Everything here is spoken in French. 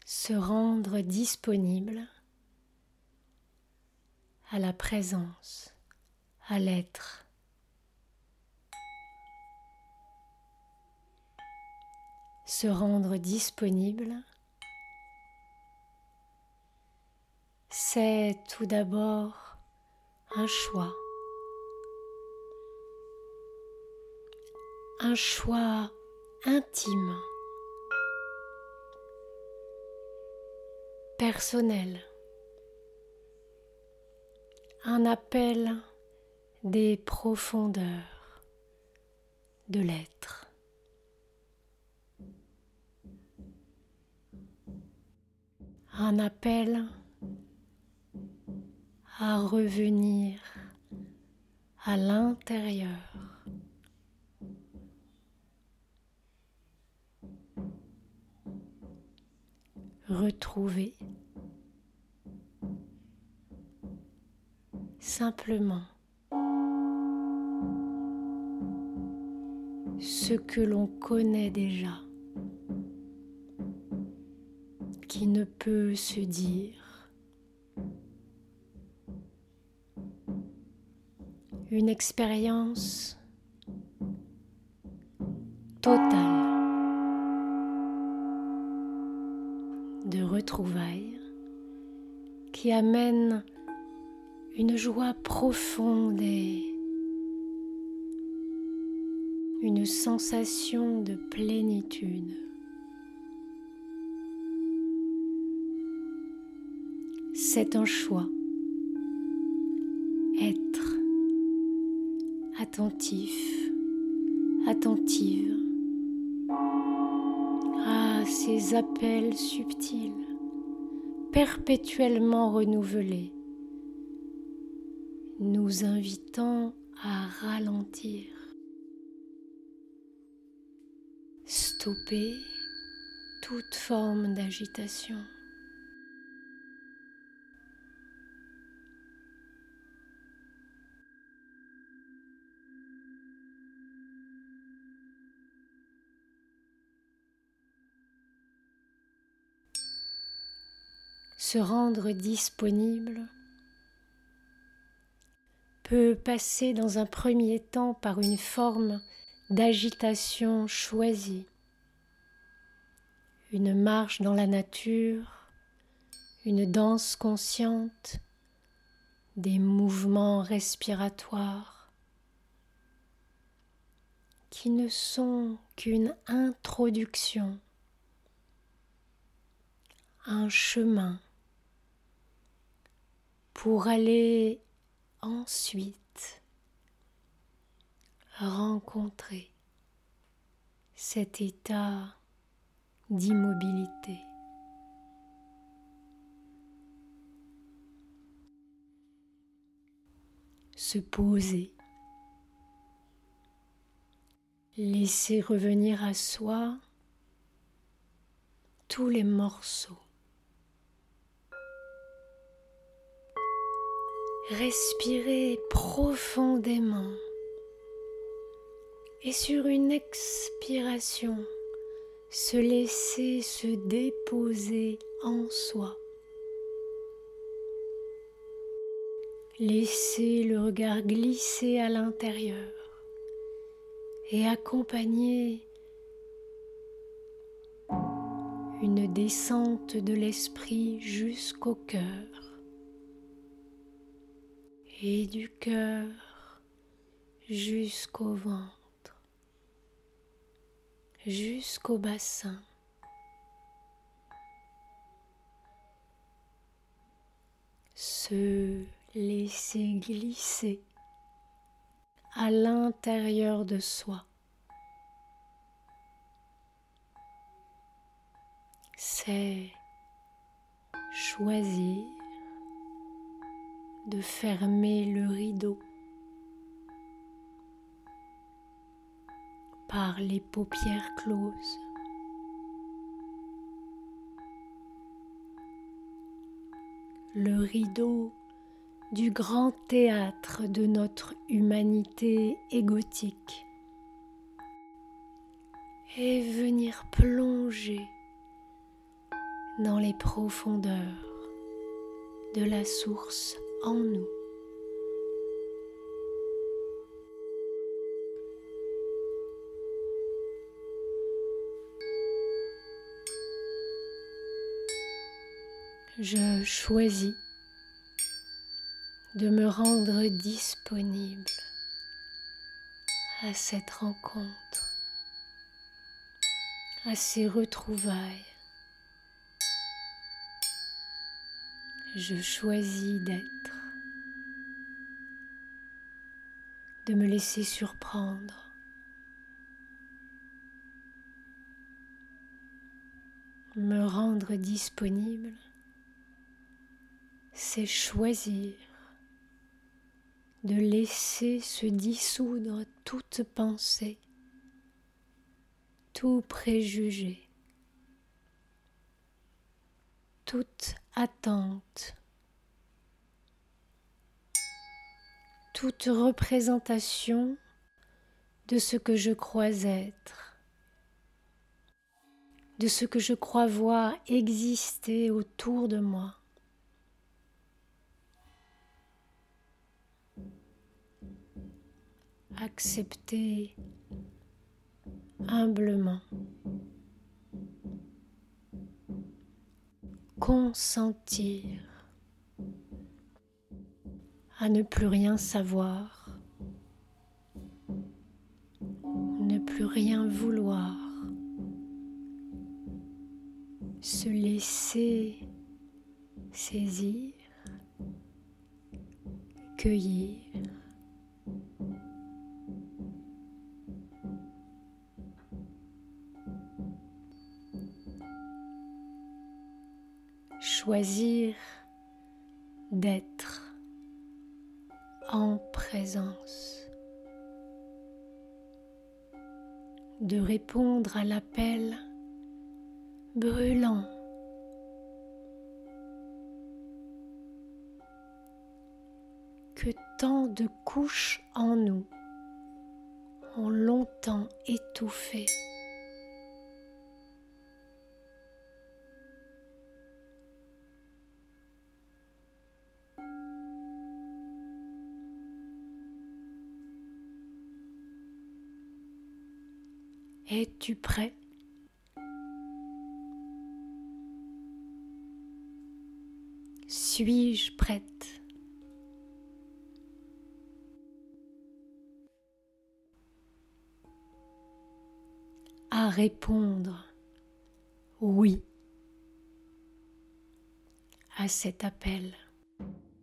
se rendre disponible à la présence, à l'être. Se rendre disponible, c'est tout d'abord un choix intime, personnel, un appel des profondeurs de l'être. Un appel à revenir à l'intérieur. Retrouver simplement ce que l'on connaît déjà, qui ne peut se dire, une expérience totale de retrouvailles qui amène une joie profonde et une sensation de plénitude. C'est un choix. Être attentif, attentive à ces appels subtils, perpétuellement renouvelés, nous invitant à ralentir, stopper toute forme d'agitation. Se rendre disponible peut passer dans un premier temps par une forme d'agitation choisie, une marche dans la nature, une danse consciente, des mouvements respiratoires qui ne sont qu'une introduction, un chemin pour aller ensuite rencontrer cet état d'immobilité. Se poser, laisser revenir à soi tous les morceaux. Respirer profondément et sur une expiration, se laisser se déposer en soi. Laisser le regard glisser à l'intérieur et accompagner une descente de l'esprit jusqu'au cœur et du cœur jusqu'au ventre, jusqu'au bassin. Se laisser glisser à l'intérieur de soi. C'est choisir de fermer le rideau par les paupières closes. Le rideau du grand théâtre de notre humanité égotique et venir plonger dans les profondeurs de la source en nous. Je choisis de me rendre disponible à cette rencontre, à ces retrouvailles. Je choisis d'être, de me laisser surprendre. Me rendre disponible, c'est choisir de laisser se dissoudre toute pensée, tout préjugé, toute attente, toute représentation de ce que je crois être, de ce que je crois voir exister autour de moi. Accepter humblement, consentir à ne plus rien savoir, ne plus rien vouloir, se laisser saisir, cueillir. Choisir d'être en présence, de répondre à l'appel brûlant que tant de couches en nous ont longtemps étouffé. Es-tu prêt ? Suis-je prête ? À répondre oui à cet appel.